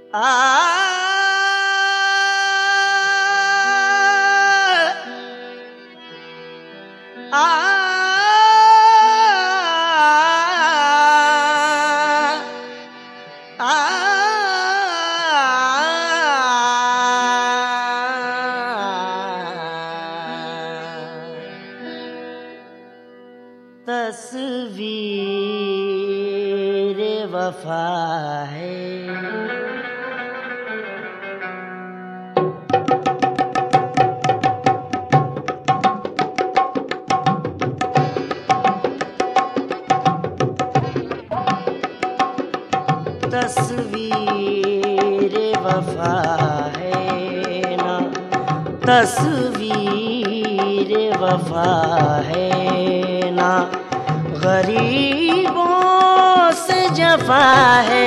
आ तस्वीर वफा है तस्वीर वफा है ना, तस्वीर वफा है ना, गरीबों से जफा है।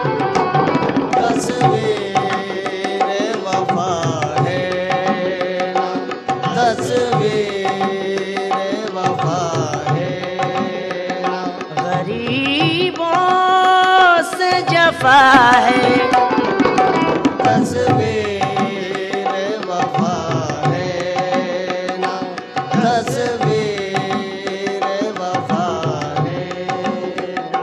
तस्वीर वफा है ना, तस्वीर वफा है ना, गरीबों से जफा है। तस्वीर वफा है ना, तस्वीर वफा है ना।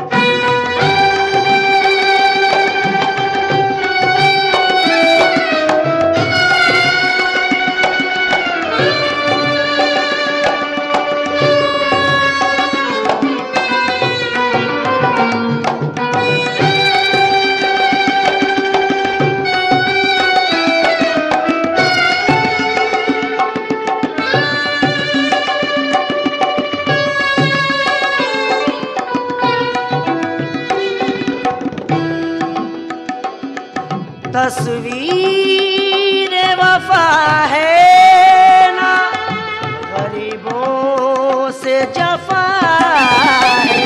तस्वीर वफा है ना, गरीबों से जफा है।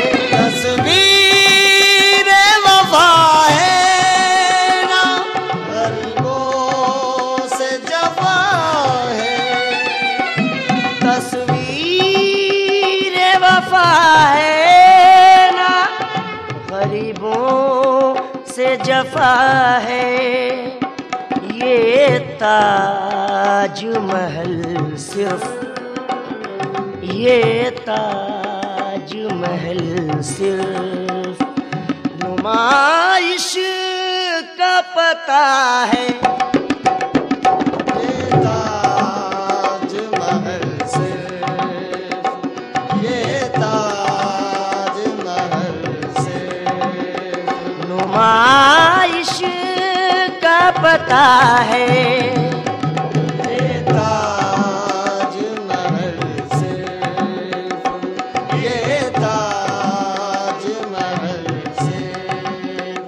तस्वीर वफा है ना, गरीबों से जफा है। तस्वीर वफा है ना, गरीबों से जफा है। ये ताज महल सिर्फ, ये ताज महल सिर्फ नुमाइश का पता है। ये ताज महल सिर्फ, ये ताज महल सिर्फ नुमाइश का पता है। ये ताज महल सिर्फ, ये ताज महल सिर्फ।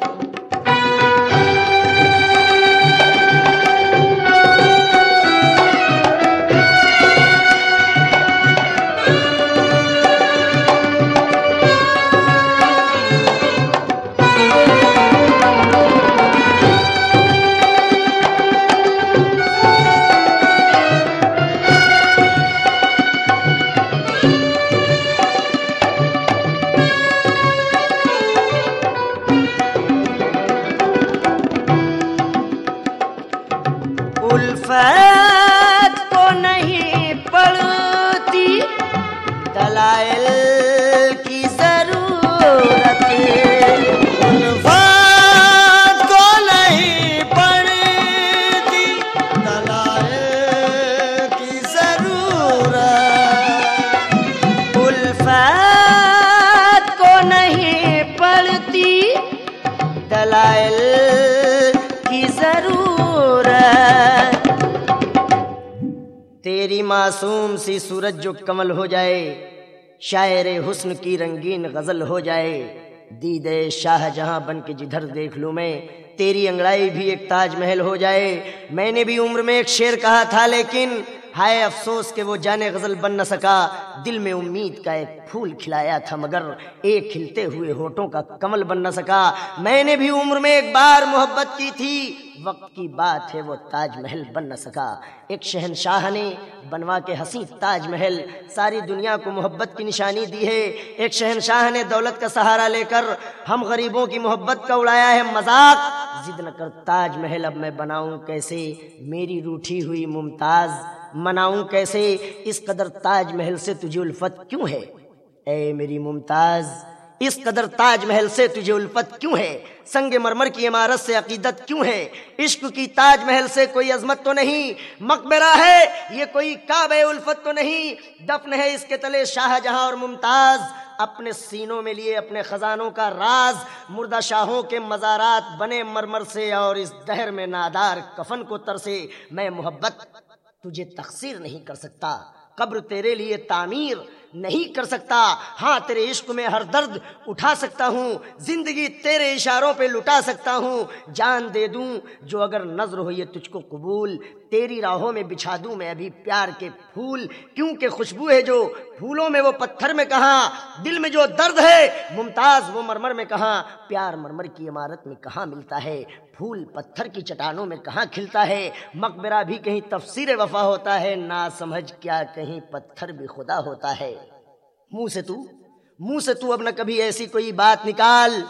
उल्फत को नहीं पड़ती दलाइल की जरूरत। उल्फत को नहीं पड़ती दलाइल की जरूरत। उल्फत को नहीं पड़ती दलाइल की जरूरत। तेरी मासूम सी सूरत जो कमल हो जाए, शायरे हुस्न की रंगीन गजल हो जाए। दीदे शाहजहां बन के जिधर देख लूं मैं, तेरी अंगड़ाई भी एक ताजमहल हो जाए। मैंने भी उम्र में एक शेर कहा था, लेकिन हाय अफसोस कि वो जाने गजल बन न सका। दिल में उम्मीद का एक फूल खिलाया था, मगर एक खिलते हुए होठों का कमल बन न सका। मैंने भी उम्र में एक बार मोहब्बत की थी, वक्त की बात है वो ताजमहल बन न सका। एक शहंशाह ने बनवा के हसी ताजमहल सारी दुनिया को मोहब्बत की निशानी दी है। एक शहंशाह ने दौलत का सहारा लेकर हम गरीबों की मोहब्बत का उड़ाया है मजाक। जिद न कर ताजमहल अब मैं बनाऊं कैसे, मेरी रूठी हुई मुमताज मनाऊं कैसे, इस कदर ताजमहल से तुझे उल्फत क्यों है ऐ मेरी मुमताज, इस कदर ताजमहल से तुझे उल्फत क्यों है, संगे मरमर की इमारत से अकीदत क्यों है, इश्क की ताजमहल से कोई अजमत तो नहीं, मकबरा है ये कोई काबे उल्फत तो नहीं, दफन है इसके तले शाहजहां और मुमताज, अपने सीनों में लिए अपने खजानों का राज, मुर्दा शाहों के मज़ारात बने मरमर से, और इस दहर में नादार कफन को तरसे, मैं मोहब्बत तुझे तकसीर नहीं कर सकता, कब्र तेरे लिए तामीर नहीं कर सकता, हाँ तेरे इश्क में हर दर्द उठा सकता हूँ, जिंदगी तेरे इशारों पे लुटा सकता हूँ, जान दे दूं जो अगर नजर हो ये तुझको कबूल, तेरी राहों में बिछा दूं मैं अभी प्यार के फूल, क्योंकि खुशबू है जो फूलों में वो पत्थर में कहाँ, दिल में जो दर्द है मुमताज वो मरमर में कहाँ, प्यार मरमर की इमारत में कहाँ मिलता है, फूल पत्थर की चट्टानों में कहाँ खिलता है, मकबरा भी कहीं तफसीर वफा होता है, ना समझ क्या कहीं पत्थर भी खुदा होता है। मुंह से तू अब न कभी ऐसी कोई बात निकाल,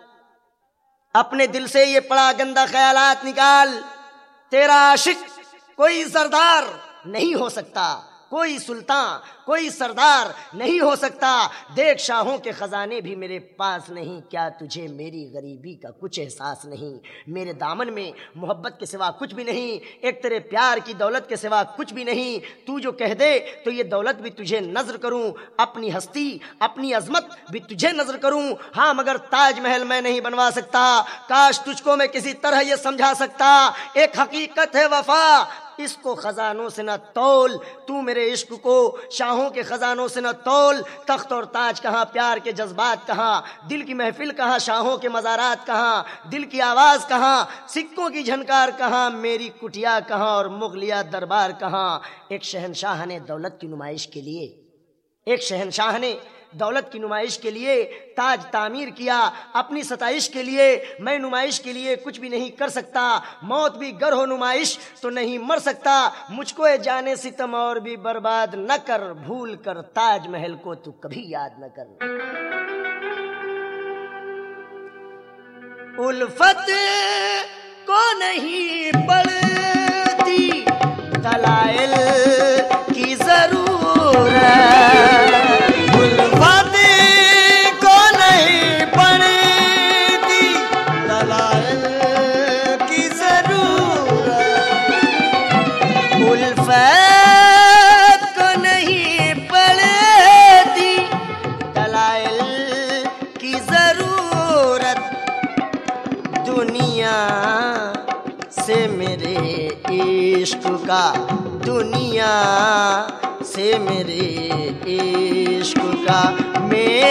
अपने दिल से ये पड़ा गंदा ख्यालात निकाल, तेरा आशिक कोई सरदार नहीं हो सकता, कोई सुल्तान कोई सरदार नहीं हो सकता, देख शाहों के खजाने भी मेरे पास नहीं, क्या तुझे मेरी गरीबी का कुछ एहसास नहीं, मेरे दामन में मोहब्बत के सिवा कुछ भी नहीं, एक तेरे प्यार की दौलत के सिवा कुछ भी नहीं, तू जो कह दे तो ये दौलत भी तुझे नजर करूं, अपनी हस्ती अपनी अजमत भी तुझे नजर करूं, हाँ मगर ताजमहल मैं नहीं बनवा सकता, काश तुझको मैं किसी तरह ये समझा सकता, एक हकीकत है वफा इसको खजानों से न तौल, तू मेरे इश्क को शाहों के खजानों से न तौल, तख्त और ताज कहाँ, प्यार के जज्बात कहाँ, दिल की महफिल कहाँ, शाहों के मज़ारात कहाँ, दिल की आवाज़ कहाँ, सिक्कों की झनकार कहाँ, मेरी कुटिया कहाँ और मुगलिया दरबार कहाँ। एक शहंशाह ने दौलत की नुमाइश के लिए, एक शहंशाह ने दौलत की नुमाइश के लिए ताज तामीर किया, अपनी सताइश के लिए, मैं नुमाइश के लिए कुछ भी नहीं कर सकता, मौत भी गर हो नुमाइश तो नहीं मर सकता, मुझको ये जाने सितम और भी बर्बाद न कर, भूल कर ताजमहल को तू कभी याद न कर। उल्फत को नहीं पड़ती दलाइल की जरूरत, उल्फत को नहीं पड़ती दलाइल की जरूरत, उल्फत को नहीं पड़ती दलाइल की जरूरत, दुनिया से मेरे इश्क का, दुनिया से मेरे इश्क का